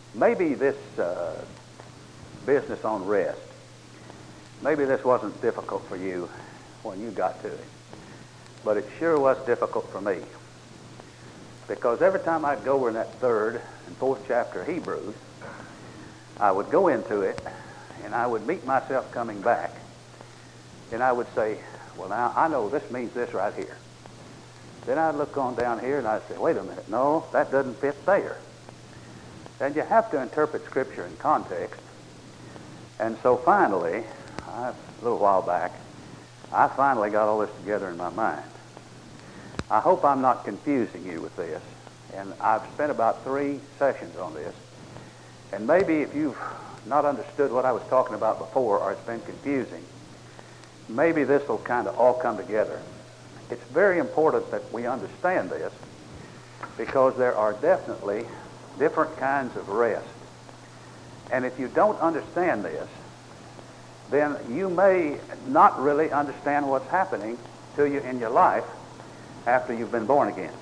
Maybe this business on rest, maybe this wasn't difficult for you when you got to it, but it sure was difficult for me. Because every time I'd go over in that third and fourth chapter of Hebrews, I would go into it and I would meet myself coming back, and I would say, well, now I know this means this right here. Then I'd look on down here and I'd say, wait a minute, no, that doesn't fit there. And you have to interpret Scripture in context. And so finally, a little while back, I finally got all this together in my mind. I hope I'm not confusing you with this. And I've spent about 3 sessions on this. And maybe if you've not understood what I was talking about before, or it's been confusing, maybe this will kind of all come together. It's very important that we understand this, because there are definitely different kinds of rest. And if you don't understand this, then you may not really understand what's happening to you in your life after you've been born again.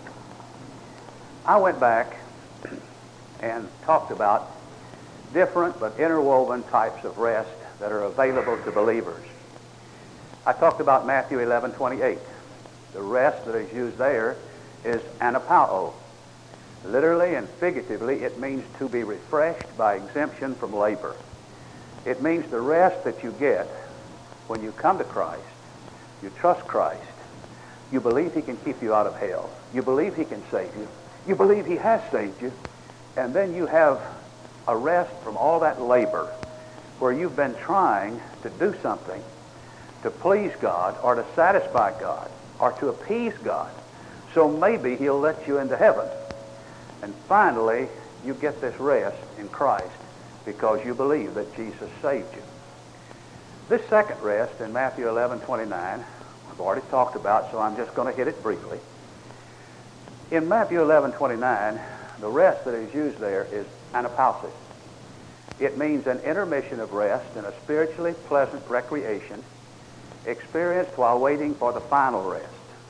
I went back and talked about different but interwoven types of rest that are available to believers. I talked about Matthew 11:28. The rest that is used there is anapao. Literally and figuratively, it means to be refreshed by exemption from labor. It means the rest that you get when you come to Christ, you trust Christ, you believe He can keep you out of hell, you believe He can save you, you believe He has saved you, and then you have a rest from all that labor where you've been trying to do something to please God or to satisfy God or to appease God. So maybe He'll let you into heaven. And finally, you get this rest in Christ because you believe that Jesus saved you. This second rest in Matthew 11:29, I've already talked about, so I'm just going to hit it briefly. In Matthew 11:29, the rest that is used there is anapausis. It means an intermission of rest and a spiritually pleasant recreation experienced while waiting for the final rest.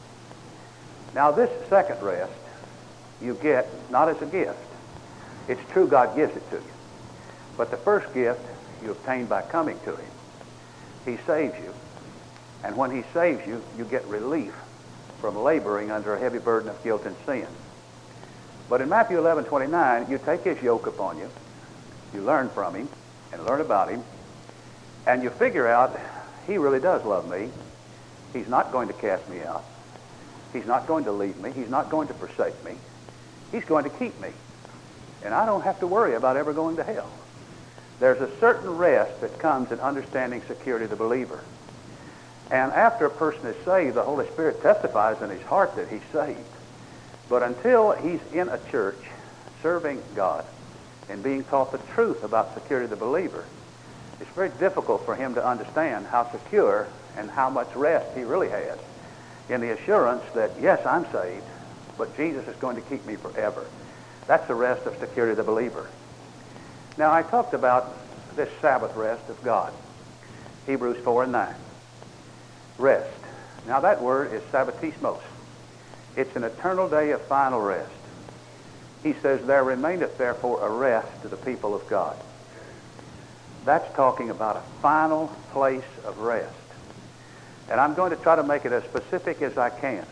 Now, this second rest you get not as a gift. It's true God gives it to you. But the first gift you obtain by coming to Him. He saves you. And when He saves you, you get relief from laboring under a heavy burden of guilt and sin. But in Matthew 11:29, you take His yoke upon you. You learn from Him and learn about Him. And you figure out He really does love me. He's not going to cast me out. He's not going to leave me. He's not going to forsake me. He's going to keep me. And I don't have to worry about ever going to hell. There's a certain rest that comes in understanding security of the believer. And after a person is saved, the Holy Spirit testifies in his heart that he's saved. But until he's in a church serving God and being taught the truth about security of the believer, it's very difficult for him to understand how secure and how much rest he really has in the assurance that, yes, I'm saved, but Jesus is going to keep me forever. That's the rest of security of the believer. Now, I talked about this Sabbath rest of God. Hebrews 4:9. Rest. Now, that word is sabbatismos. It's an eternal day of final rest. He says, there remaineth therefore a rest to the people of God. That's talking about a final place of rest. And I'm going to try to make it as specific as I can.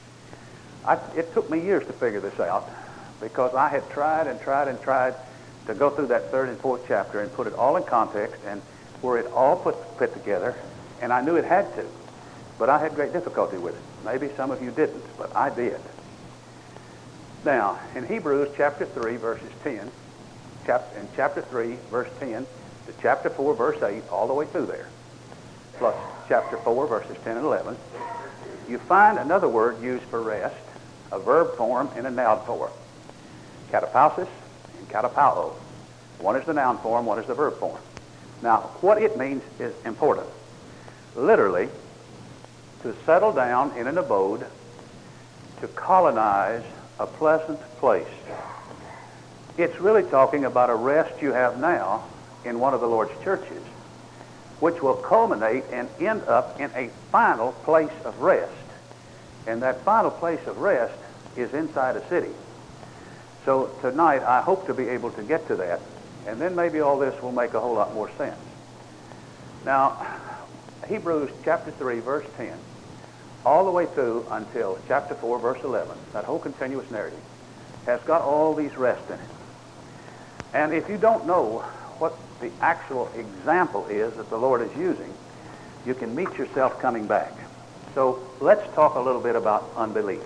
It took me years to figure this out because I had tried and tried and tried to go through that third and fourth chapter and put it all in context and where it all put together, and I knew it had to, but I had great difficulty with it. Maybe some of you didn't, but I did. Now, in Hebrews chapter 3, verses 10, in chapter 3, verse 10 to chapter 4, verse 8, all the way through there, plus chapter 4, verses 10 and 11, you find another word used for rest, a verb form and a noun form. Katapausis and katapao. One is the noun form, one is the verb form. Now, what it means is important. Literally, to settle down in an abode, to colonize a pleasant place. It's really talking about a rest you have now in one of the Lord's churches, which will culminate and end up in a final place of rest. And that final place of rest is inside a city. So tonight I hope to be able to get to that, and then maybe all this will make a whole lot more sense. Now, Hebrews chapter 3, verse 10, all the way through until chapter 4, verse 11, that whole continuous narrative, has got all these rests in it. And if you don't know what the actual example is that the Lord is using, you can meet yourself coming back. So let's talk a little bit about unbelief.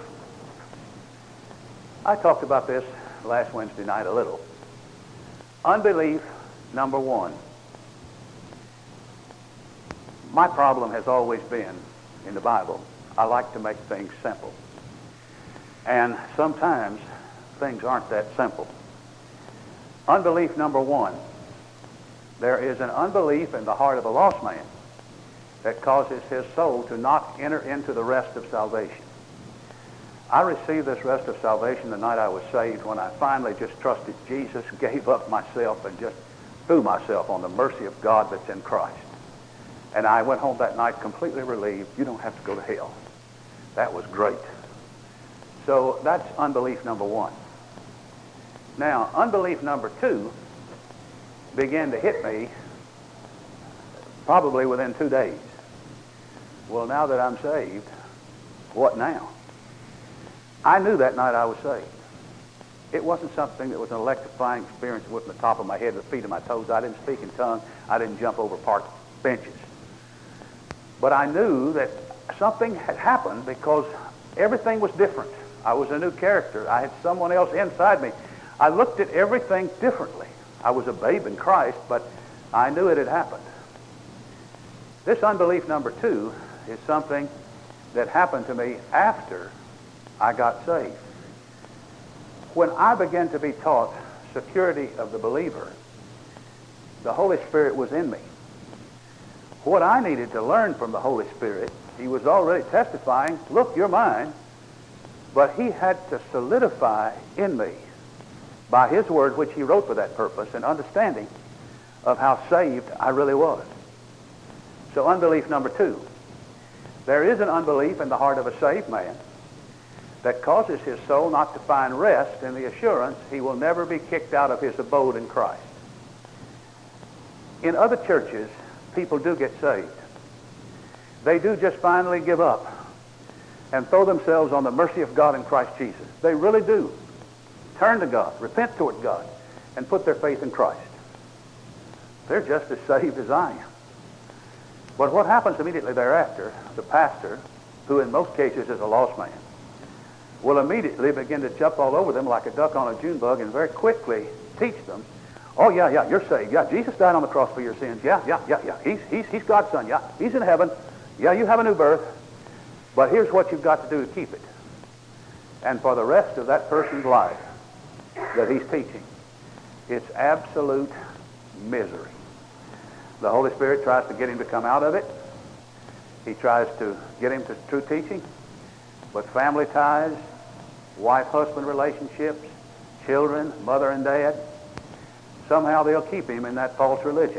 I talked about this last Wednesday night a little. Unbelief, number one. My problem has always been, in the Bible, I like to make things simple. And sometimes things aren't that simple. Unbelief, number one. There is an unbelief in the heart of a lost man that causes his soul to not enter into the rest of salvation. I received this rest of salvation the night I was saved, when I finally just trusted Jesus, gave up myself, and just threw myself on the mercy of God that's in Christ. And I went home that night completely relieved. You don't have to go to hell. That was great. So that's unbelief number one. Now, unbelief number two began to hit me probably within 2 days. Well, now that I'm saved, what now? I knew that night I was saved. It wasn't something that was an electrifying experience with the top of my head, the feet of my toes. I didn't speak in tongues. I didn't jump over park benches. But I knew that something had happened because everything was different. I was a new character. I had someone else inside me. I looked at everything differently. I was a babe in Christ, but I knew it had happened. This unbelief number two is something that happened to me after I got saved. When I began to be taught security of the believer, the Holy Spirit was in me. What I needed to learn from the Holy Spirit, he was already testifying, look, you're mine, but he had to solidify in me by his word, which he wrote for that purpose, an understanding of how saved I really was. So unbelief number two. There is an unbelief in the heart of a saved man that causes his soul not to find rest in the assurance he will never be kicked out of his abode in Christ. In other churches, people do get saved. They do just finally give up and throw themselves on the mercy of God in Christ Jesus. They really do. Turn to God, repent toward God, and put their faith in Christ. They're just as saved as I am. But what happens immediately thereafter, the pastor, who in most cases is a lost man, will immediately begin to jump all over them like a duck on a June bug and very quickly teach them, oh, yeah, you're saved. Yeah, Jesus died on the cross for your sins. Yeah. He's God's son. Yeah, he's in heaven. Yeah, you have a new birth. But here's what you've got to do to keep it. And for the rest of that person's life that he's teaching, it's absolute misery. The Holy Spirit tries to get him to come out of it. He tries to get him to true teaching. But family ties, wife-husband relationships, children, mother and dad, somehow they'll keep him in that false religion.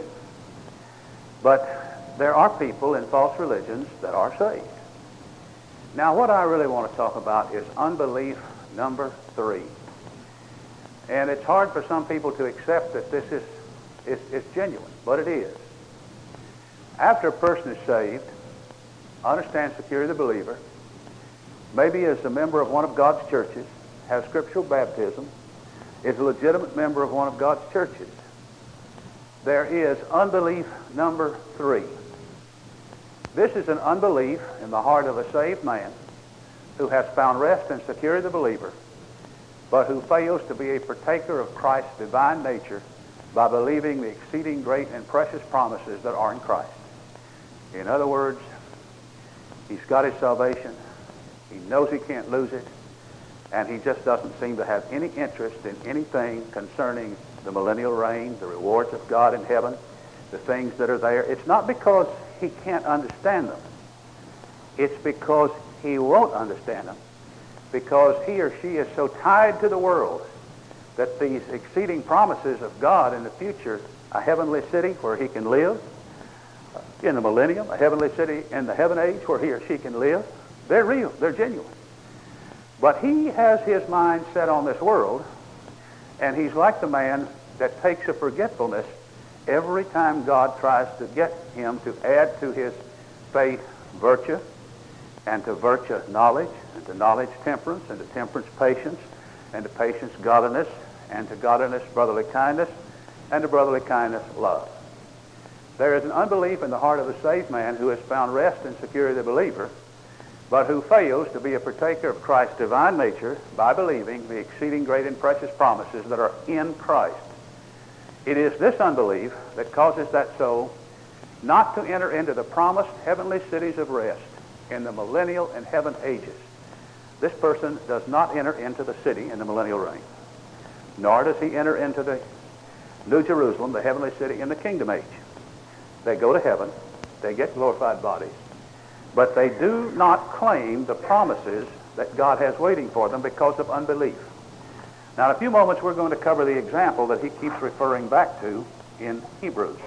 But there are people in false religions that are saved. Now, what I really want to talk about is unbelief number three. And it's hard for some people to accept that this is genuine, but it is. After a person is saved, understands security of the believer, maybe is a member of one of God's churches, has scriptural baptism, is a legitimate member of one of God's churches, there is unbelief number three. This is an unbelief in the heart of a saved man who has found rest and security of the believer, but who fails to be a partaker of Christ's divine nature by believing the exceeding great and precious promises that are in Christ. In other words, he's got his salvation, he knows he can't lose it, and he just doesn't seem to have any interest in anything concerning the millennial reign, the rewards of God in heaven, the things that are there. It's not because he can't understand them. It's because he won't understand them, because he or she is so tied to the world that these exceeding promises of God in the future, a heavenly city where he can live, in the millennium, a heavenly city in the heaven age where he or she can live, they're real, they're genuine. But he has his mind set on this world, And he's like the man that takes a forgetfulness every time God tries to get him to add to his faith virtue, and to virtue knowledge, and to knowledge temperance, and to temperance patience, and to patience godliness, and to godliness brotherly kindness, and to brotherly kindness love. There is an unbelief in the heart of the saved man who has found rest and security of the believer, but who fails to be a partaker of Christ's divine nature by believing the exceeding great and precious promises that are in Christ. It is this unbelief that causes that soul not to enter into the promised heavenly cities of rest in the millennial and heaven ages. This person does not enter into the city in the millennial reign, nor does he enter into the New Jerusalem, the heavenly city, in the kingdom age. They go to heaven, they get glorified bodies, but they do not claim the promises that God has waiting for them because of unbelief. Now, in a few moments, we're going to cover the example that he keeps referring back to in Hebrews.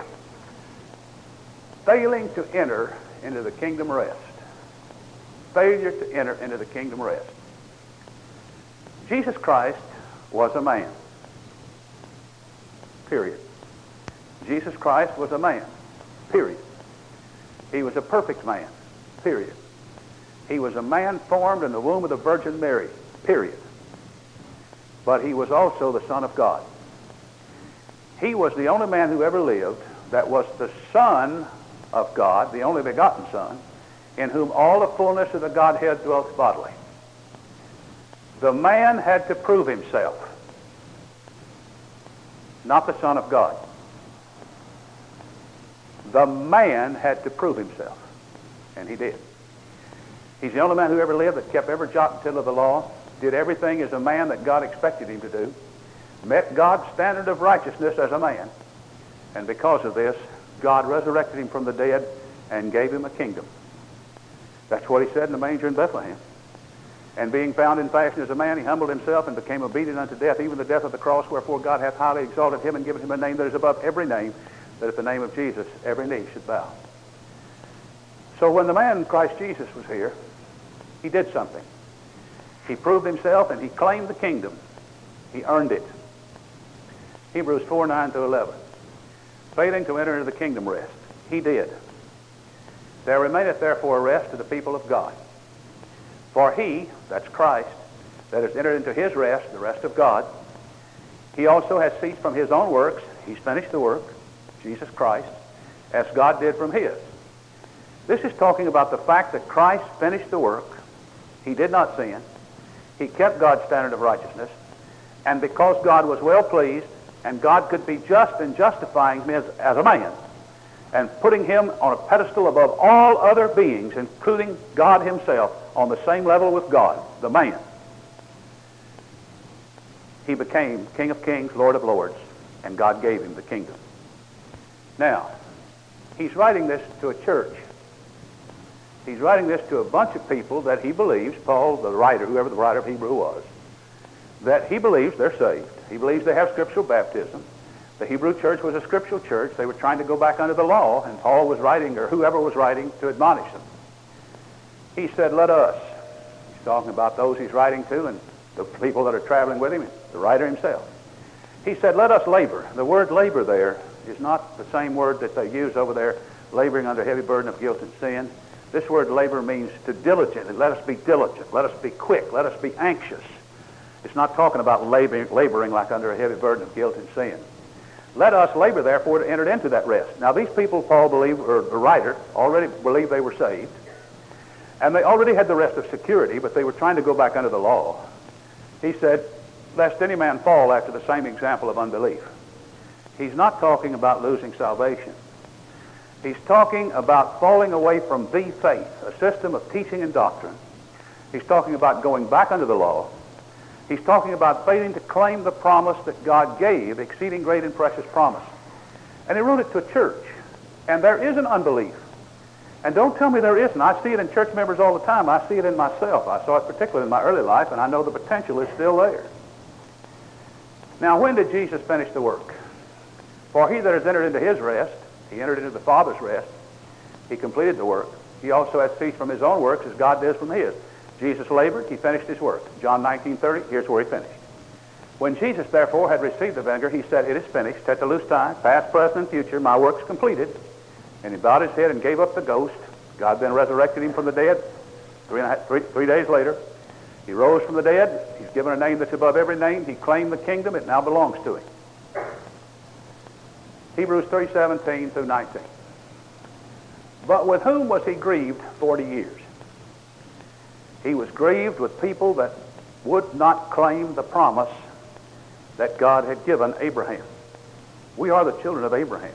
Failing to enter into the kingdom rest. Failure to enter into the kingdom rest. Jesus Christ was a man. Period. Jesus Christ was a man. Period. He was a perfect man. Period. He was a man formed in the womb of the Virgin Mary. Period. But he was also the Son of God. He was the only man who ever lived that was the Son of God, the only begotten Son, in whom all the fullness of the Godhead dwelt bodily. The man had to prove himself, not the Son of God. The man had to prove himself, and he did. He's the only man who ever lived that kept every jot and tittle of the law, did everything as a man that God expected him to do, met God's standard of righteousness as a man, and because of this, God resurrected him from the dead and gave him a kingdom. That's what he said in the manger in Bethlehem. And being found in fashion as a man, he humbled himself and became obedient unto death, even the death of the cross, wherefore God hath highly exalted him and given him a name that is above every name, that at the name of Jesus every knee should bow. So when the man Christ Jesus was here, he did something. He proved himself and he claimed the kingdom. He earned it. Hebrews 4:9-11. Failing to enter into the kingdom rest. He did. There remaineth therefore a rest to the people of God. For he, that's Christ, that has entered into his rest, the rest of God, he also has ceased from his own works. He's finished the work, Jesus Christ, as God did from his. This is talking about the fact that Christ finished the work. He did not sin. He kept God's standard of righteousness. And because God was well pleased, and God could be just in justifying him as a man, and putting him on a pedestal above all other beings, including God himself, on the same level with God, the man, he became King of Kings, Lord of Lords, and God gave him the kingdom. Now, he's writing this to a church. He's writing this to a bunch of people that he believes, Paul, the writer, whoever the writer of Hebrew was, that he believes they're saved. He believes they have scriptural baptism. The Hebrew church was a scriptural church. They were trying to go back under the law, and Paul was writing, or whoever was writing, to admonish them. He said, let us. He's talking about those he's writing to and the people that are traveling with him, the writer himself. He said, let us labor. The word labor there is not the same word that they use over there, laboring under a heavy burden of guilt and sin. This word labor means to diligently. Let us be diligent. Let us be quick. Let us be anxious. It's not talking about laboring like under a heavy burden of guilt and sin. Let us labor, therefore, to enter into that rest. Now, these people, Paul believed, or the writer, already believed they were saved. And they already had the rest of security, but they were trying to go back under the law. He said, lest any man fall after the same example of unbelief. He's not talking about losing salvation. He's talking about falling away from the faith, a system of teaching and doctrine. He's talking about going back under the law. He's talking about failing to claim the promise that God gave, exceeding great and precious promise. And he wrote it to a church. And there is an unbelief. And don't tell me there isn't. I see it in church members all the time. I see it in myself. I saw it particularly in my early life, and I know the potential is still there. Now, when did Jesus finish the work? For he that has entered into his rest, he entered into the Father's rest. He completed the work. He also has ceased from his own works as God does from his. Jesus labored. He finished his work. John 19:30, here's where he finished. When Jesus, therefore, had received the vinegar, he said, "It is finished, tetelestai, past, present, and future, my work's completed." And he bowed his head and gave up the ghost. God then resurrected him from the dead 3 days later. He rose from the dead. He's given a name that's above every name. He claimed the kingdom. It now belongs to him. Hebrews 3:17 through 19. But with whom was he grieved 40 years? He was grieved with people that would not claim the promise that God had given Abraham. We are the children of Abraham.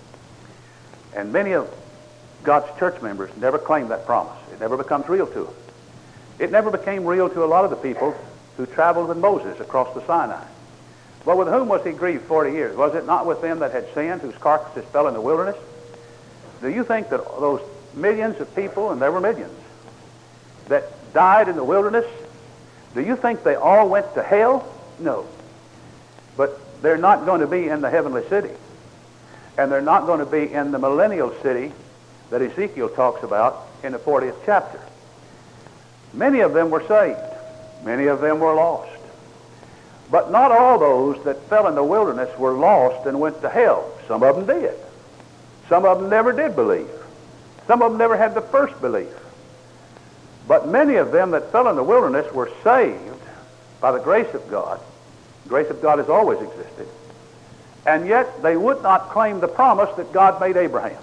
And many of God's church members never claimed that promise. It never becomes real to them. It never became real to a lot of the people who traveled with Moses across the Sinai. But with whom was he grieved 40 years? Was it not with them that had sinned, whose carcasses fell in the wilderness? Do you think that those millions of people, and there were millions, that died in the wilderness, do you think they all went to hell? No. But they're not going to be in the heavenly city. And they're not going to be in the millennial city that Ezekiel talks about in the 40th chapter. Many of them were saved. Many of them were lost. But not all those that fell in the wilderness were lost and went to hell. Some of them did. Some of them never did believe. Some of them never had the first belief. But many of them that fell in the wilderness were saved by the grace of God. The grace of God has always existed. And yet they would not claim the promise that God made Abraham.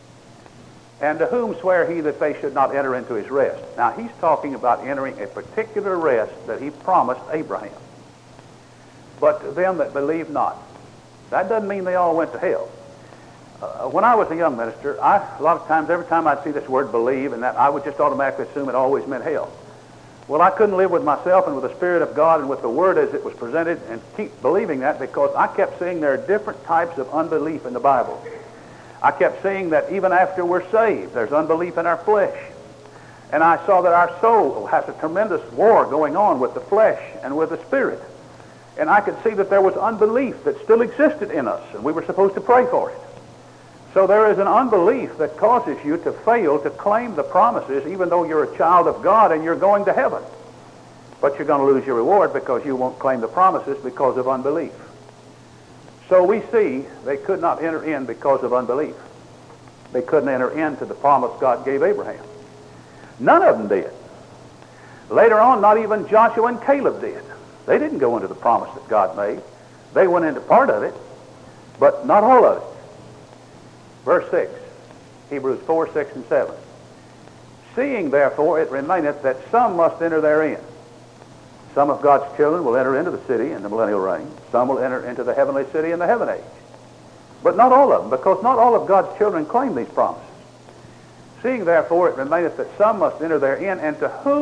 And to whom sware he that they should not enter into his rest? Now he's talking about entering a particular rest that he promised Abraham. But to them that believe not. That doesn't mean they all went to hell. When I was a young minister, a lot of times, every time I'd see this word believe, and that I would just automatically assume it always meant hell. Well, I couldn't live with myself and with the Spirit of God and with the Word as it was presented and keep believing that, because I kept seeing there are different types of unbelief in the Bible. I kept seeing that even after we're saved, there's unbelief in our flesh. And I saw that our soul has a tremendous war going on with the flesh and with the Spirit. And I could see that there was unbelief that still existed in us, and we were supposed to pray for it. So there is an unbelief that causes you to fail to claim the promises, even though you're a child of God and you're going to heaven. But you're going to lose your reward because you won't claim the promises because of unbelief. So we see they could not enter in because of unbelief. They couldn't enter into the promise God gave Abraham. None of them did. Later on, not even Joshua and Caleb did. They didn't go into the promise that God made. They went into part of it, but not all of it. Verse 6, Hebrews 4, 6, and 7. Seeing, therefore, it remaineth that some must enter therein. Some of God's children will enter into the city in the millennial reign. Some will enter into the heavenly city in the heaven age. But not all of them, because not all of God's children claim these promises. Seeing, therefore, it remaineth that some must enter therein, and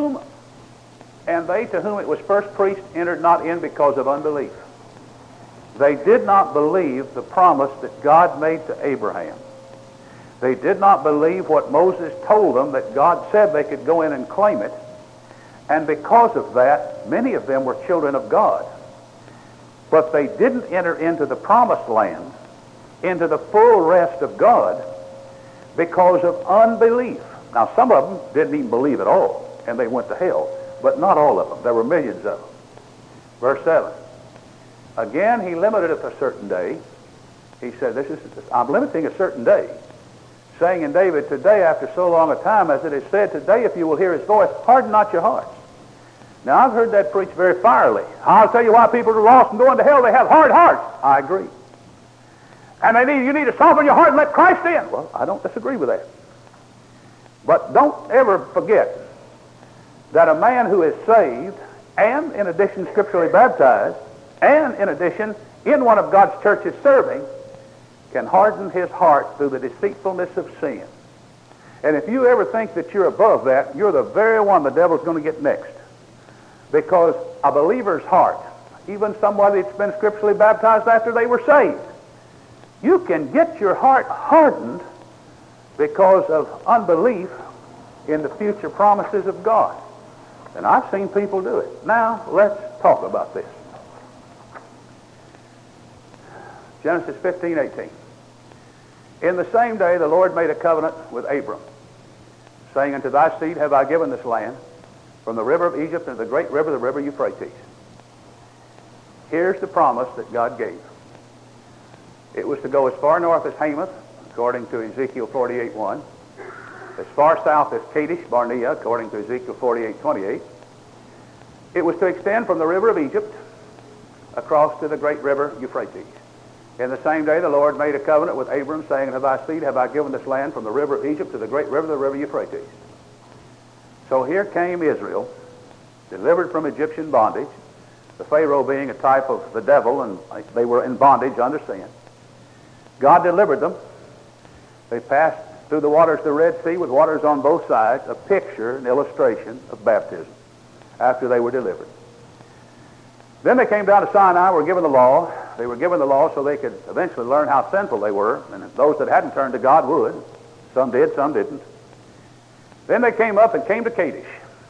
they to whom it was first preached entered not in because of unbelief. They did not believe the promise that God made to Abraham. They did not believe what Moses told them, that God said they could go in and claim it. And because of that, many of them were children of God. But they didn't enter into the promised land, into the full rest of God, because of unbelief. Now, some of them didn't even believe at all, and they went to hell. But not all of them. There were millions of them. Verse 7. Again, he limited it a certain day. He said, I'm limiting a certain day, saying in David, today after so long a time, as it is said, today if you will hear his voice, harden not your hearts. Now, I've heard that preached very fierily. I'll tell you why people are lost and going to hell. They have hard hearts. I agree. And you need to soften your heart and let Christ in. Well, I don't disagree with that. But don't ever forget that a man who is saved, and in addition scripturally baptized, and in addition in one of God's churches serving, can harden his heart through the deceitfulness of sin. And if you ever think that you're above that, you're the very one the devil's going to get next. Because a believer's heart, even somebody that's been scripturally baptized after they were saved, you can get your heart hardened because of unbelief in the future promises of God. And I've seen people do it. Now, let's talk about this. Genesis 15:18. In the same day the Lord made a covenant with Abram, saying, unto thy seed have I given this land, from the river of Egypt and the great river, the river Euphrates. here's the promise that God gave. It was to go as far north as Hamath, according to Ezekiel 48:1, as far south as Kadesh Barnea, according to Ezekiel 48:28. It was to extend from the river of Egypt across to the great river Euphrates. In the same day the Lord made a covenant with Abram, saying, "Unto thy seed have I given this land from the river of Egypt to the great river, the river Euphrates." So here came Israel, delivered from Egyptian bondage, the Pharaoh being a type of the devil, and they were in bondage under sin. God delivered them. They passed through the waters of the Red Sea with waters on both sides, a picture, an illustration of baptism after they were delivered. Then they came down to Sinai, were given the law. They were given the law so they could eventually learn how sinful they were, and those that hadn't turned to God would. Some did, some didn't. Then they came up and came to Kadesh.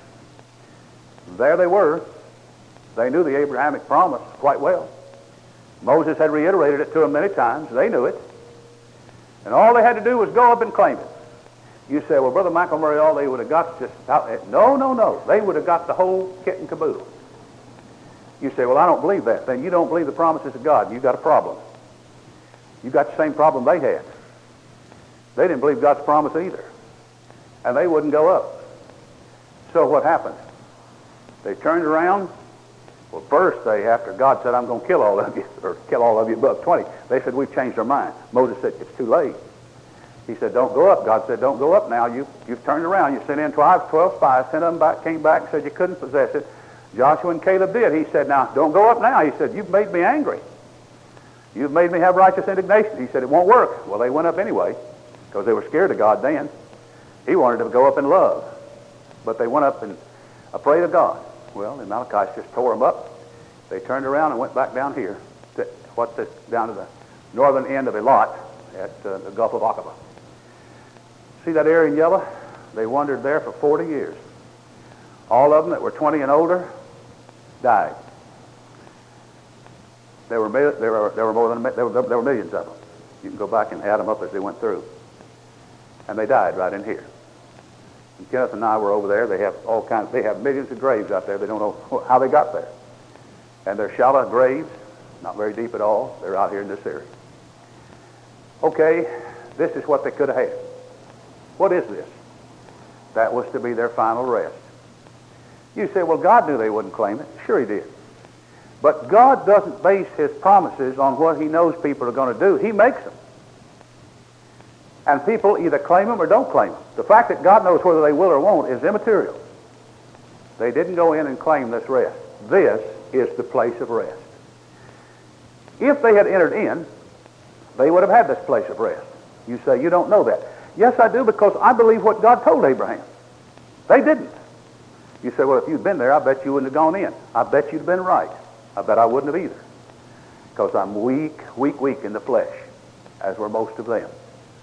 There they were. They knew the Abrahamic promise quite well. Moses had reiterated it to them many times. They knew it. And all they had to do was go up and claim it. You say, well, Brother McElmurray, all they would have got just... No. They would have got the whole kit and caboodle. You say, well, I don't believe that. Then you don't believe the promises of God. You've got a problem. You've got the same problem they had. They didn't believe God's promise either. And they wouldn't go up. So what happened? They turned around. Well, first, after God said, I'm going to kill all of you, or kill all of you above 20, they said, we've changed our mind. Moses said, it's too late. He said, don't go up. God said, don't go up now. You've turned around. You sent in 12 spies. 10 of them came back and said you couldn't possess it. Joshua and Caleb did. He said, now, don't go up now. He said, you've made me angry. You've made me have righteous indignation. He said, it won't work. Well, they went up anyway because they were scared of God then. He wanted them to go up in love. But they went up and afraid of God. Well, the Amalekites just tore them up. They turned around and went back down here, down to the northern end of Elat at the Gulf of Aqaba. See that area in yellow? They wandered there for 40 years. All of them that were 20 and older died. There were millions of them. You can go back and add them up as they went through. And they died right in here. And Kenneth and I were over there. They have millions of graves out there. They don't know how they got there. And they're shallow graves, not very deep at all. They're out here in this area. Okay, this is what they could have had. What is this? That was to be their final rest. You say, well, God knew they wouldn't claim it. Sure he did. But God doesn't base his promises on what he knows people are going to do. He makes them. And people either claim them or don't claim them. The fact that God knows whether they will or won't is immaterial. They didn't go in and claim this rest. This is the place of rest. If they had entered in, they would have had this place of rest. You say, you don't know that. Yes, I do, because I believe what God told Abraham. They didn't. You say, well, if you'd been there, I bet you wouldn't have gone in. I bet you'd have been right. I bet I wouldn't have either. Because I'm weak in the flesh, as were most of them.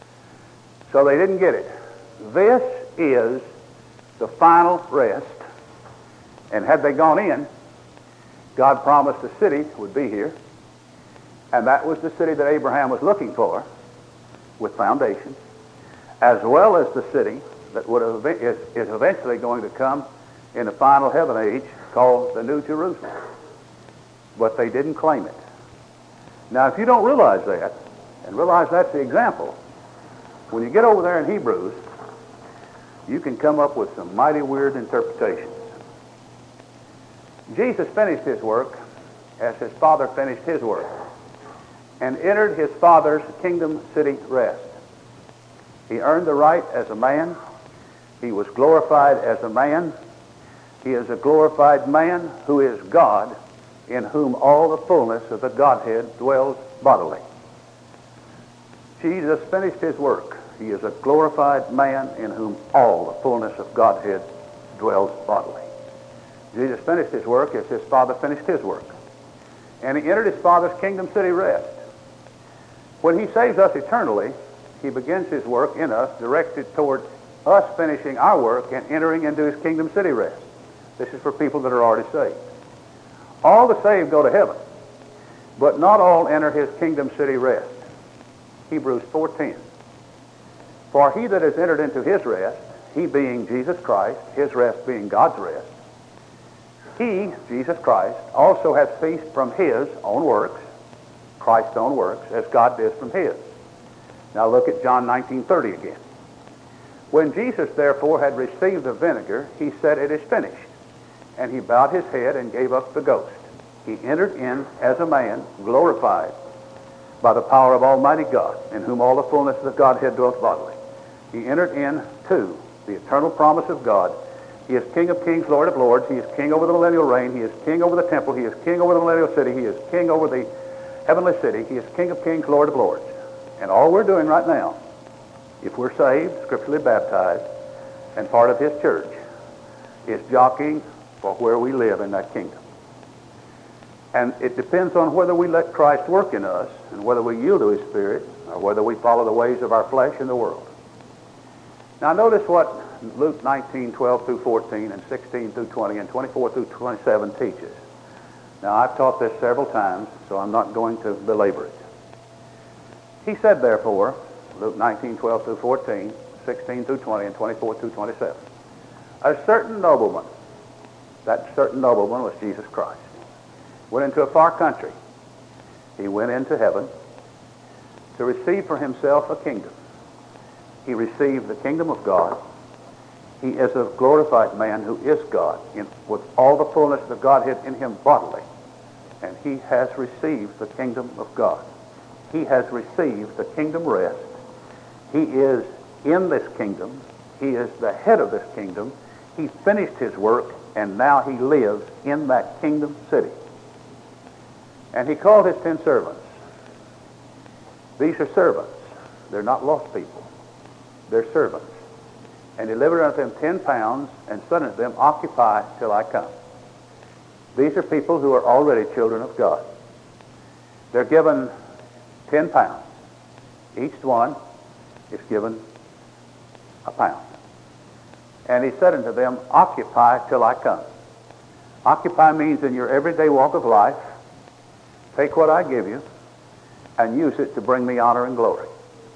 So they didn't get it. This is the final rest. And had they gone in, God promised the city would be here. And that was the city that Abraham was looking for, with foundations, as well as the city that is eventually going to come in the final heaven age, called the New Jerusalem. But they didn't claim it. Now, if you don't realize that, and realize that's the example, when you get over there in Hebrews, you can come up with some mighty weird interpretations. Jesus finished his work as his Father finished his work, and entered his Father's kingdom city rest. He earned the right as a man. He was glorified as a man. He is a glorified man who is God, in whom all the fullness of the Godhead dwells bodily. Jesus finished his work. He is a glorified man in whom all the fullness of Godhead dwells bodily. Jesus finished his work as his Father finished his work. And he entered his Father's kingdom city rest. When he saves us eternally, he begins his work in us directed toward us finishing our work and entering into his kingdom city rest. This is for people that are already saved. All the saved go to heaven, but not all enter his kingdom city rest. Hebrews 4:10. For he that has entered into his rest, he being Jesus Christ, his rest being God's rest, He, Jesus Christ, also has ceased from his own works, Christ's own works, as God did from his. Now look at John 19:30 again. When Jesus therefore had received the vinegar, he said, "It is finished." And he bowed his head and gave up the ghost. He entered in as a man, glorified by the power of Almighty God, in whom all the fullness of the Godhead dwelt bodily. He entered into the eternal promise of God. He is King of kings, Lord of lords. He is king over the millennial reign. He is king over the temple. He is king over the millennial city. He is king over the heavenly city. He is King of kings, Lord of lords. And all we're doing right now, if we're saved, scripturally baptized, and part of his church, is jockeying for where we live in that kingdom. And it depends on whether we let Christ work in us and whether we yield to his Spirit or whether we follow the ways of our flesh and the world. Now notice what Luke 19:12 through 14 and 16 through 20 and 24 through 27 teaches. Now I've taught this several times, so I'm not going to belabor it. He said, therefore, Luke 19:12 through 14, 16 through 20 and 24 through 27, a certain nobleman, that certain nobleman was Jesus Christ, went into a far country. He went into heaven to receive for himself a kingdom. He received the kingdom of God. He is a glorified man who is God, with all the fullness of the Godhead in him bodily. And he has received the kingdom of God. He has received the kingdom rest. He is in this kingdom. He is the head of this kingdom. He finished his work, and now he lives in that kingdom city. And he called his 10 servants. These are servants. They're not lost people. They're servants. And delivered unto them 10 pounds, and said unto them, "Occupy till I come." These are people who are already children of God. They're given 10 pounds. Each one is given a pound. And he said unto them, "Occupy till I come." Occupy means in your everyday walk of life, take what I give you and use it to bring me honor and glory.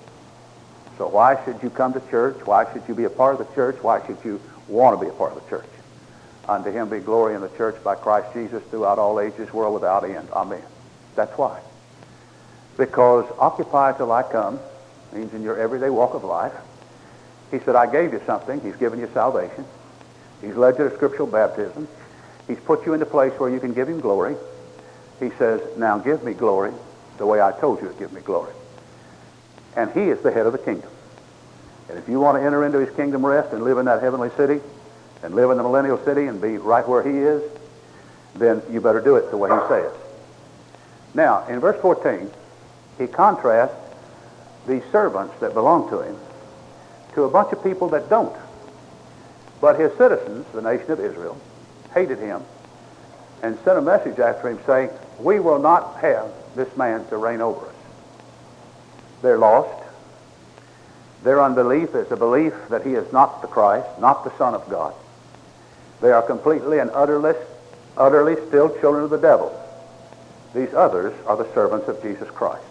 So why should you come to church? Why should you be a part of the church? Why should you want to be a part of the church? Unto him be glory in the church by Christ Jesus throughout all ages, world without end. Amen. That's why. Because occupy till I come means in your everyday walk of life. He said, I gave you something. He's given you salvation. He's led you to scriptural baptism. He's put you in a place where you can give him glory. He says, now give me glory the way I told you to give me glory. And he is the head of the kingdom. And if you want to enter into his kingdom rest and live in that heavenly city and live in the millennial city and be right where he is, then you better do it the way he says. Now, in verse 14, he contrasts these servants that belong to him to a bunch of people that don't. But his citizens, the nation of Israel, hated him and sent a message after him saying, we will not have this man to reign over us. They're lost. Their unbelief is a belief that he is not the Christ, not the Son of God. They are completely and utterly still children of the devil. These others are the servants of Jesus Christ.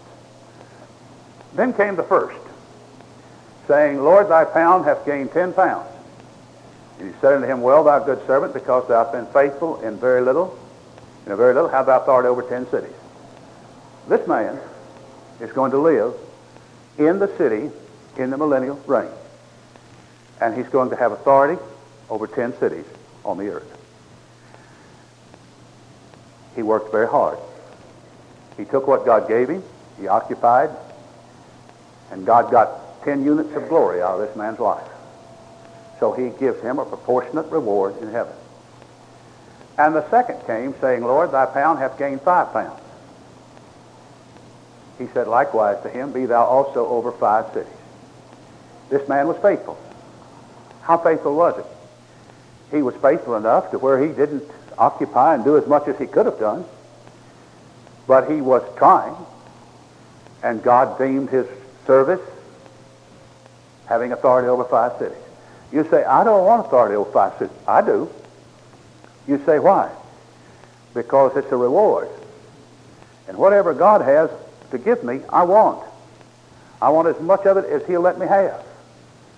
Then came the first, saying, Lord, thy pound hath gained 10 pounds. And he said unto him, well, thou good servant, because thou hast been faithful in a very little, have thou authority over 10 cities. This man is going to live in the city in the millennial reign. And he's going to have authority over 10 cities on the earth. He worked very hard. He took what God gave him, he occupied, and God got 10 units of glory out of this man's life. So he gives him a proportionate reward in heaven. And the second came, saying, Lord, thy pound hath gained 5 pounds. He said likewise to him, be thou also over 5 cities. This man was faithful. How faithful was he? He was faithful enough to where he didn't occupy and do as much as he could have done, but he was trying, and God deemed his service having authority over 5 cities. You say, I don't want authority over 5 cities. I do. You say, why? Because it's a reward. And whatever God has to give me, I want. I want as much of it as he'll let me have.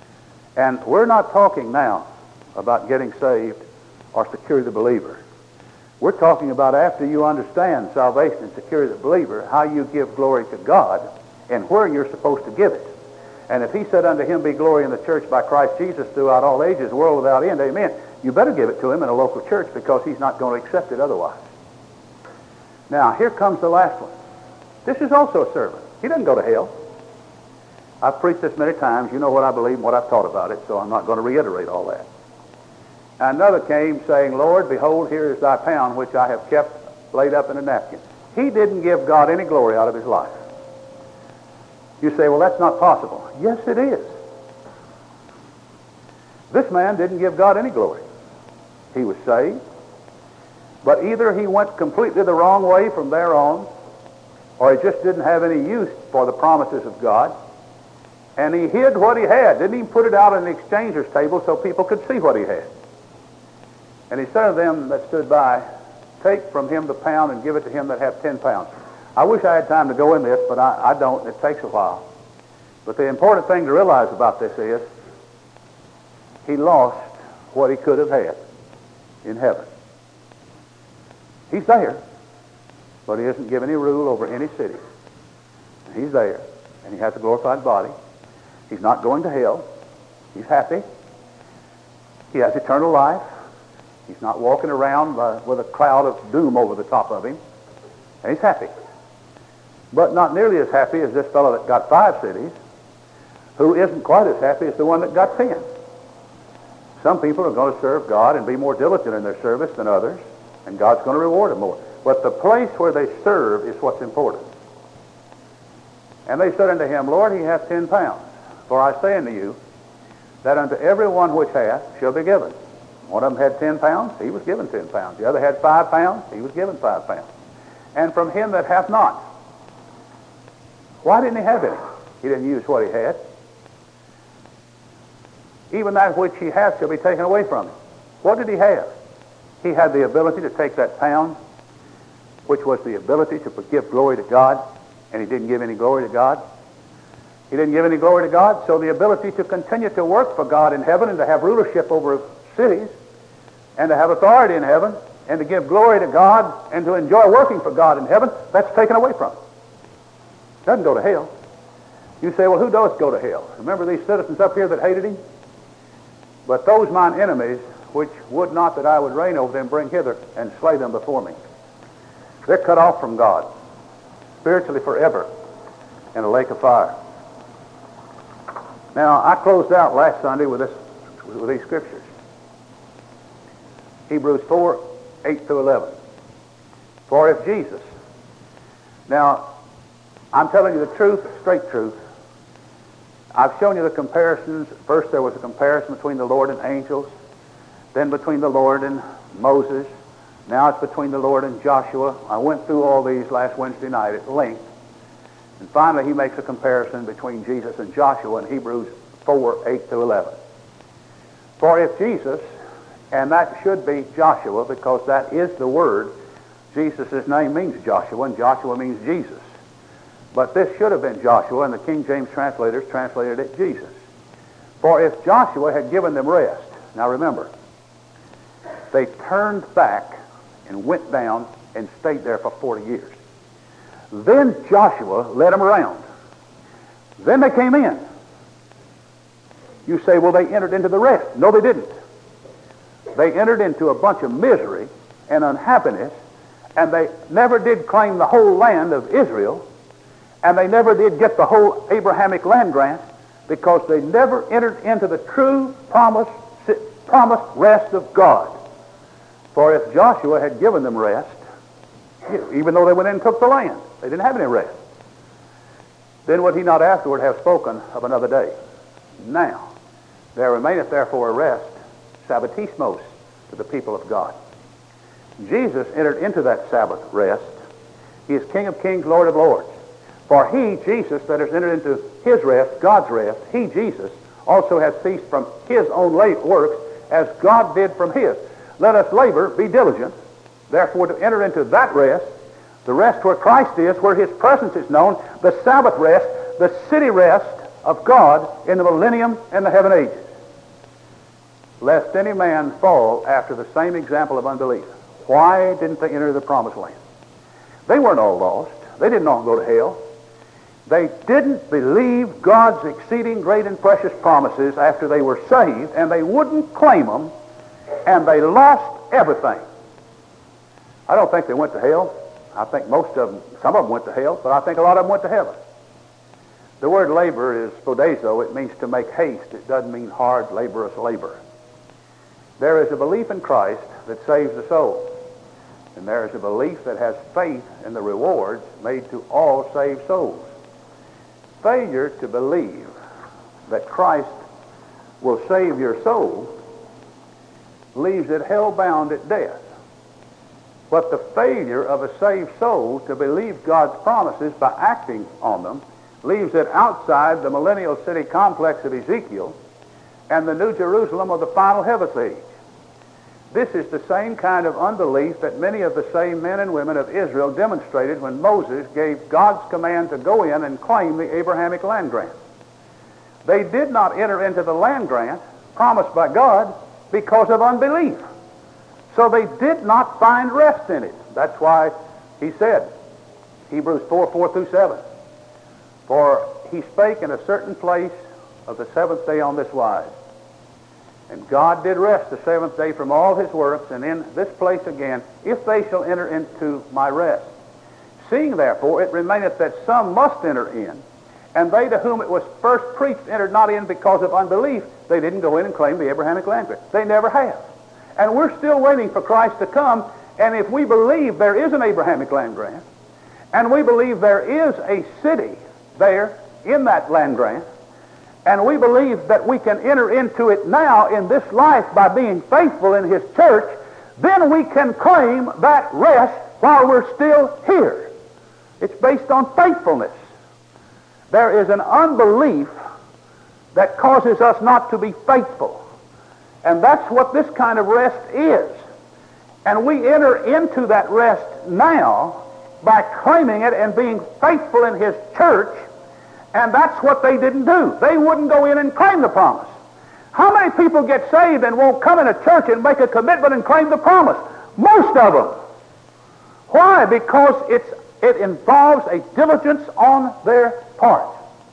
And we're not talking now about getting saved or security of the believer. We're talking about after you understand salvation and secure the believer, how you give glory to God and where you're supposed to give it. And if he said, unto him be glory in the church by Christ Jesus throughout all ages, world without end, amen, you better give it to him in a local church, because he's not going to accept it otherwise. Now, here comes the last one. This is also a servant. He doesn't go to hell. I've preached this many times. You know what I believe and what I've taught about it, so I'm not going to reiterate all that. Another came saying, Lord, behold, here is thy pound, which I have kept laid up in a napkin. He didn't give God any glory out of his life. You say, well, that's not possible. Yes, it is. This man didn't give God any glory. He was saved, but either he went completely the wrong way from there on, or he just didn't have any use for the promises of God, and he hid what he had. Didn't even put it out on the exchanger's table so people could see what he had. And he said to them that stood by, take from him the pound and give it to him that hath 10 pounds. I wish I had time to go in this, but I don't. It takes a while. But the important thing to realize about this is he lost what he could have had in heaven. He's there, but he isn't given any rule over any city. He's there, and he has a glorified body. He's not going to hell. He's happy. He has eternal life. He's not walking around with a cloud of doom over the top of him. And he's happy. But not nearly as happy as this fellow that got 5 cities, who isn't quite as happy as the one that got 10. Some people are going to serve God and be more diligent in their service than others, and God's going to reward them more. But the place where they serve is what's important. And they said unto him, Lord, he hath 10 pounds. For I say unto you, that unto every one which hath shall be given. One of them had 10 pounds, he was given 10 pounds. The other had 5 pounds, he was given 5 pounds. And from him that hath not. Why didn't he have any? He didn't use what he had. Even that which he hath shall be taken away from him. What did he have? He had the ability to take that pound, which was the ability to give glory to God, and he didn't give any glory to God. He didn't give any glory to God, so the ability to continue to work for God in heaven and to have rulership over cities and to have authority in heaven and to give glory to God and to enjoy working for God in heaven, that's taken away from him. Doesn't go to hell. You say, well, who does go to hell? Remember these citizens up here that hated him? But those mine enemies, which would not that I would reign over them, bring hither and slay them before me. They're cut off from God, spiritually forever, in a lake of fire. Now, I closed out last Sunday with these scriptures. Hebrews 4, 8 through 11. For if Jesus... Now, I'm telling you the truth, straight truth. I've shown you the comparisons. First there was a comparison between the Lord and angels, then between the Lord and Moses. Now it's between the Lord and Joshua. I went through all these last Wednesday night at length. And finally he makes a comparison between Jesus and Joshua in Hebrews 4, 8 through 11. For if Jesus, and that should be Joshua because that is the word, Jesus' name means Joshua, and Joshua means Jesus. But this should have been Joshua, and the King James translators translated it Jesus. For if Joshua had given them rest, now remember, they turned back and went down and stayed there for 40 years. Then Joshua led them around. Then they came in. You say, well, they entered into the rest. No, they didn't. They entered into a bunch of misery and unhappiness, and they never did claim the whole land of Israel, and they never did get the whole Abrahamic land grant because they never entered into the true promised rest of God. For if Joshua had given them rest, even though they went in and took the land, they didn't have any rest, then would he not afterward have spoken of another day? Now, there remaineth therefore a rest, sabbatismos, to the people of God. Jesus entered into that Sabbath rest. He is King of kings, Lord of lords. For he, Jesus, that has entered into his rest, God's rest, he, Jesus, also has ceased from his own late works as God did from his. Let us labor, be diligent, therefore to enter into that rest, the rest where Christ is, where his presence is known, the Sabbath rest, the city rest of God in the millennium and the heaven ages. Lest any man fall after the same example of unbelief. Why didn't they enter the promised land? They weren't all lost. They didn't all go to hell. They didn't believe God's exceeding great and precious promises after they were saved, and they wouldn't claim them, and they lost everything. I don't think they went to hell. I think most of them, some of them went to hell, but I think a lot of them went to heaven. The word labor is spodezo. It means to make haste. It doesn't mean hard, laborious labor. There is a belief in Christ that saves the soul. And there is a belief that has faith in the rewards made to all saved souls. Failure to believe that Christ will save your soul leaves it hell-bound at death. But the failure of a saved soul to believe God's promises by acting on them leaves it outside the millennial city complex of Ezekiel and the New Jerusalem of the final heavenly age. This is the same kind of unbelief that many of the same men and women of Israel demonstrated when Moses gave God's command to go in and claim the Abrahamic land grant. They did not enter into the land grant promised by God because of unbelief. So they did not find rest in it. That's why he said, Hebrews 4:4-7, for he spake in a certain place of the seventh day on this wise. And God did rest the seventh day from all his works, and in this place again, if they shall enter into my rest. Seeing therefore it remaineth that some must enter in, and they to whom it was first preached entered not in because of unbelief, they didn't go in and claim the Abrahamic land grant. They never have. And we're still waiting for Christ to come, and if we believe there is an Abrahamic land grant, and we believe there is a city there in that land grant, and we believe that we can enter into it now in this life by being faithful in his church, then we can claim that rest while we're still here. It's based on faithfulness. There is an unbelief that causes us not to be faithful. And that's what this kind of rest is. And we enter into that rest now by claiming it and being faithful in his church. And that's what they didn't do. They wouldn't go in and claim the promise. How many people get saved and won't come in a church and make a commitment and claim the promise? Most of them. Why? Because it involves a diligence on their part.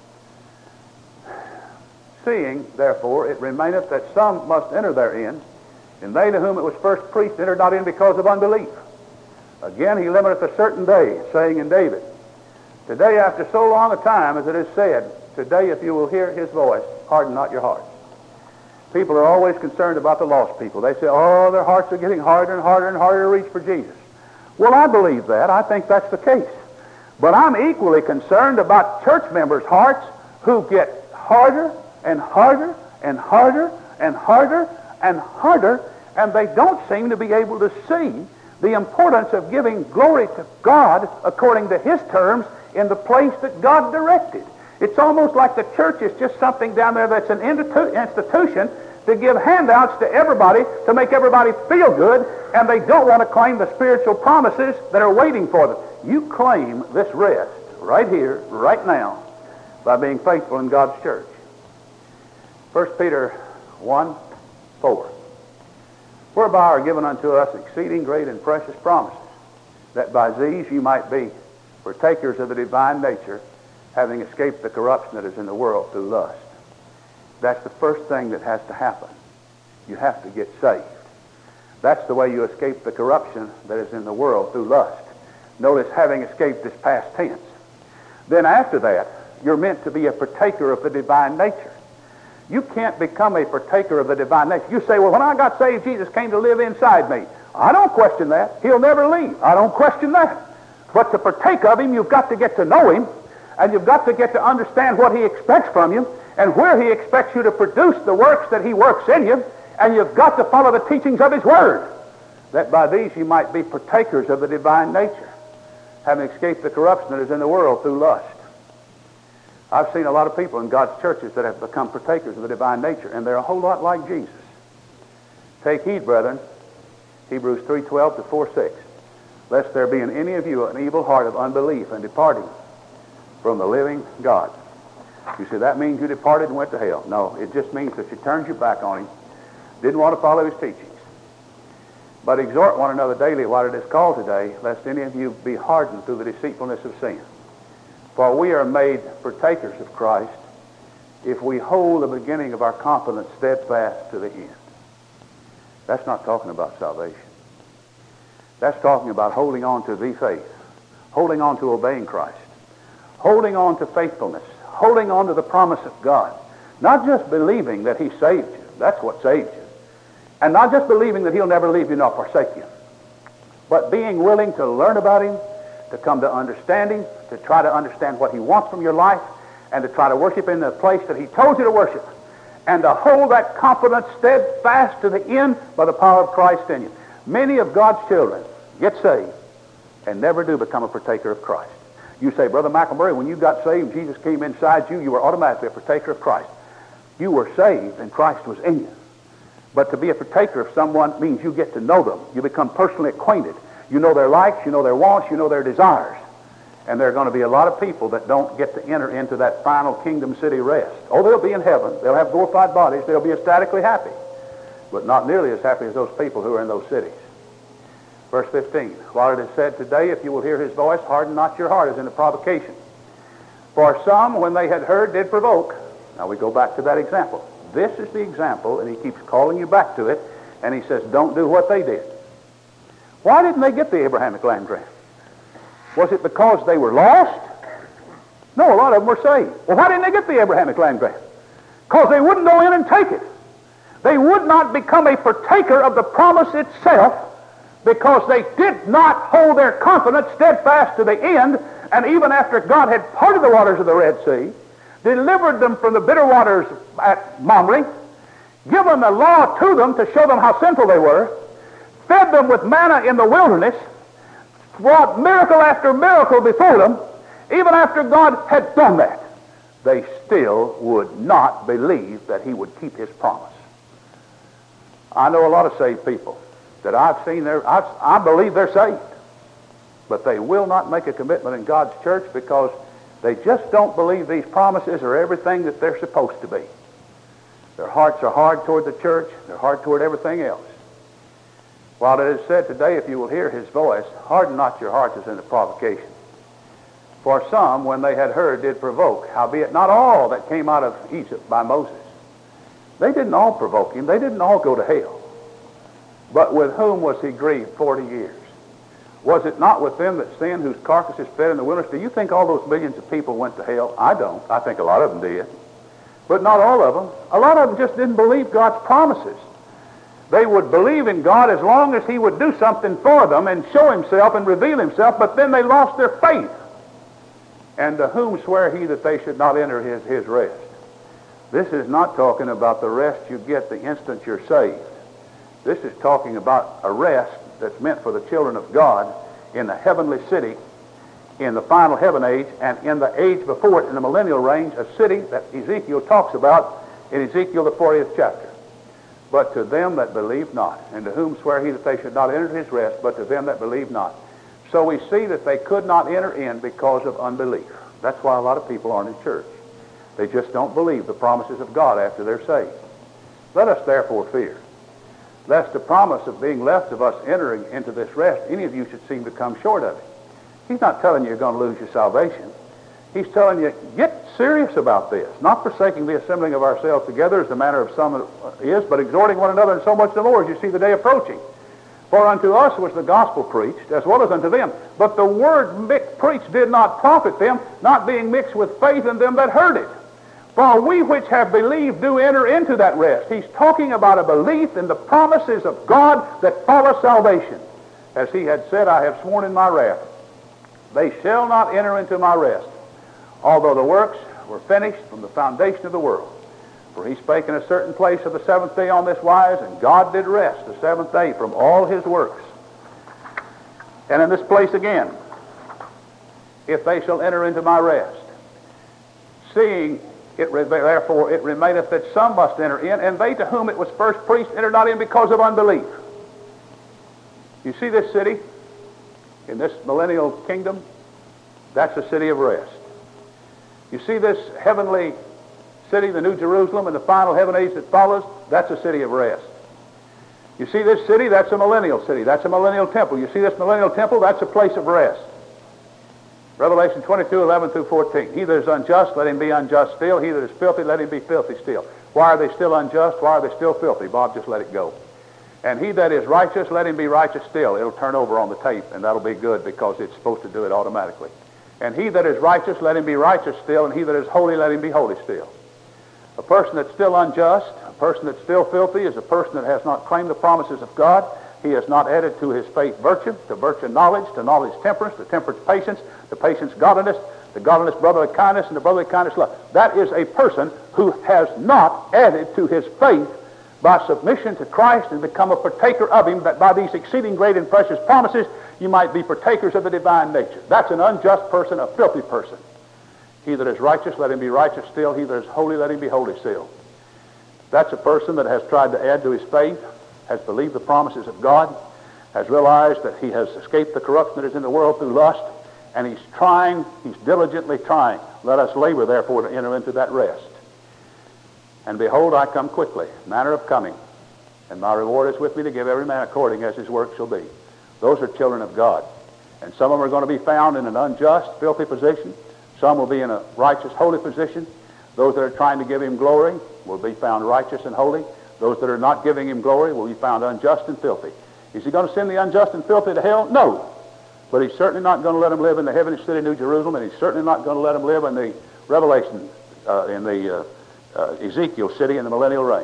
Seeing, therefore, it remaineth that some must enter therein, and they to whom it was first preached entered not in because of unbelief. Again, he limiteth a certain day, saying in David, today, after so long a time, as it is said, today, if you will hear his voice, harden not your hearts. People are always concerned about the lost people. They say, oh, their hearts are getting harder and harder and harder to reach for Jesus. Well, I believe that. I think that's the case. But I'm equally concerned about church members' hearts who get harder and harder and harder and harder and harder, and they don't seem to be able to see the importance of giving glory to God according to his terms in the place that God directed. It's almost like the church is just something down there that's an institution to give handouts to everybody to make everybody feel good, and they don't want to claim the spiritual promises that are waiting for them. You claim this rest right here, right now, by being faithful in God's church. 1 Peter 1:4, whereby are given unto us exceeding great and precious promises, that by these you might be partakers of the divine nature, having escaped the corruption that is in the world through lust. That's the first thing that has to happen. You have to get saved. That's the way you escape the corruption that is in the world through lust. Notice having escaped is past tense. Then after that, you're meant to be a partaker of the divine nature. You can't become a partaker of the divine nature. You say, well, when I got saved, Jesus came to live inside me. I don't question that. He'll never leave. I don't question that. But to partake of him, you've got to get to know him, and you've got to get to understand what he expects from you, and where he expects you to produce the works that he works in you, and you've got to follow the teachings of his word, that by these you might be partakers of the divine nature, having escaped the corruption that is in the world through lust. I've seen a lot of people in God's churches that have become partakers of the divine nature, and they're a whole lot like Jesus. Take heed, brethren, Hebrews 3:12-4:6, lest there be in any of you an evil heart of unbelief and departing from the living God. You say, that means you departed and went to hell. No, it just means that you turned your back on him, didn't want to follow his teachings. But exhort one another daily while it is called today, lest any of you be hardened through the deceitfulness of sin. For we are made partakers of Christ if we hold the beginning of our confidence steadfast to the end. That's not talking about salvation. That's talking about holding on to the faith, holding on to obeying Christ, holding on to faithfulness, holding on to the promise of God. Not just believing that he saved you. That's what saved you. And not just believing that he'll never leave you nor forsake you, but being willing to learn about him, to come to understand him, to try to understand what he wants from your life, and to try to worship in the place that he told you to worship, and to hold that confidence steadfast to the end by the power of Christ in you. Many of God's children get saved and never do become a partaker of Christ. You say, Brother McElmurray, when you got saved, Jesus came inside you, you were automatically a partaker of Christ. You were saved and Christ was in you. But to be a partaker of someone means you get to know them. You become personally acquainted. You know their likes, you know their wants, you know their desires. And there are going to be a lot of people that don't get to enter into that final kingdom city rest. Oh, they'll be in heaven. They'll have glorified bodies. They'll be ecstatically happy. But not nearly as happy as those people who are in those cities. Verse 15, while it is said today, if you will hear his voice, harden not your heart, as in the provocation. For some, when they had heard, did provoke. Now we go back to that example. This is the example, and he keeps calling you back to it, and he says, don't do what they did. Why didn't they get the Abrahamic land grant? Was it because they were lost? No, a lot of them were saved. Well, why didn't they get the Abrahamic land grant? Because they wouldn't go in and take it. They would not become a partaker of the promise itself because they did not hold their confidence steadfast to the end, and even after God had parted the waters of the Red Sea, delivered them from the bitter waters at Mamre, given the law to them to show them how sinful they were, fed them with manna in the wilderness, wrought miracle after miracle before them, even after God had done that, they still would not believe that he would keep his promise. I know a lot of saved people that I've seen I believe they're saved, but they will not make a commitment in God's church because they just don't believe these promises are everything that they're supposed to be. Their hearts are hard toward the church. They're hard toward everything else. While it is said today, if you will hear his voice, harden not your hearts as in the provocation. For some, when they had heard, did provoke, howbeit not all that came out of Egypt by Moses. They didn't all provoke him. They didn't all go to hell. But with whom was he grieved 40 years? Was it not with them that sinned, whose carcasses fed in the wilderness? Do you think all those millions of people went to hell? I don't. I think a lot of them did. But not all of them. A lot of them just didn't believe God's promises. They would believe in God as long as he would do something for them and show himself and reveal himself, but then they lost their faith. And to whom swear he that they should not enter his rest? This is not talking about the rest you get the instant you're saved. This is talking about a rest that's meant for the children of God in the heavenly city, in the final heaven age, and in the age before it, in the millennial range, a city that Ezekiel talks about in Ezekiel the 40th chapter. But to them that believe not, and to whom swear he that they should not enter his rest, but to them that believe not. So we see that they could not enter in because of unbelief. That's why a lot of people aren't in church. They just don't believe the promises of God after they're saved. Let us therefore fear, lest the promise of being left of us entering into this rest, any of you should seem to come short of it. He's not telling you you're going to lose your salvation. He's telling you, get serious about this, not forsaking the assembling of ourselves together as the manner of some is, but exhorting one another, and so much the more as you see the day approaching. For unto us was the gospel preached, as well as unto them. But the word preached did not profit them, not being mixed with faith in them that heard it. For we which have believed do enter into that rest. He's talking about a belief in the promises of God that follow salvation. As he had said, I have sworn in my wrath, they shall not enter into my rest, although the works were finished from the foundation of the world. For he spake in a certain place of the seventh day on this wise, and God did rest the seventh day from all his works. And in this place again, if they shall enter into my rest, seeing therefore it remaineth that some must enter in, and they to whom it was first preached entered not in because of unbelief. You see this city in this millennial kingdom? That's a city of rest. You see this heavenly city, the New Jerusalem, and the final heaven age that follows? That's a city of rest. You see this city? That's a millennial city. That's a millennial temple. You see this millennial temple? That's a place of rest. Revelation 22:11 through 14. He that is unjust, let him be unjust still. He that is filthy, let him be filthy still. Why are they still unjust? Why are they still filthy? Bob, just let it go. And he that is righteous, let him be righteous still. It'll turn over on the tape, and that'll be good because it's supposed to do it automatically. And he that is righteous, let him be righteous still. And he that is holy, let him be holy still. A person that's still unjust, a person that's still filthy, is a person that has not claimed the promises of God. He has not added to his faith virtue, to virtue knowledge, to knowledge temperance, to temperance patience, to patience godliness, to godliness brotherly kindness, and to brotherly kindness love. That is a person who has not added to his faith by submission to Christ and become a partaker of him, that by these exceeding great and precious promises you might be partakers of the divine nature. That's an unjust person, a filthy person. He that is righteous, let him be righteous still. He that is holy, let him be holy still. That's a person that has tried to add to his faith, has believed the promises of God, has realized that he has escaped the corruption that is in the world through lust, and he's diligently trying. Let us labor, therefore, to enter into that rest. And behold, I come quickly, manner of coming, and my reward is with me to give every man according as his work shall be. Those are children of God. And some of them are going to be found in an unjust, filthy position. Some will be in a righteous, holy position. Those that are trying to give him glory will be found righteous and holy. Those that are not giving him glory will be found unjust and filthy. Is he going to send the unjust and filthy to hell? No. But he's certainly not going to let them live in the heavenly city, New Jerusalem, and he's certainly not going to let them live in the Revelation, in the Ezekiel city in the millennial reign.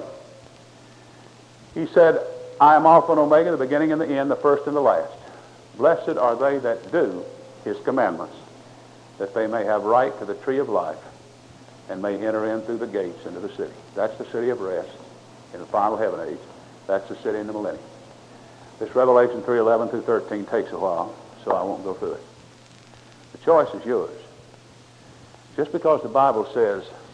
He said, I am Alpha and Omega, the beginning and the end, the first and the last. Blessed are they that do his commandments, that they may have right to the tree of life and may enter in through the gates into the city. That's the city of rest in the final heaven age. That's the city in the millennium. This Revelation 3:11 through 13 takes a while, so I won't go through it. The choice is yours. Just because the Bible says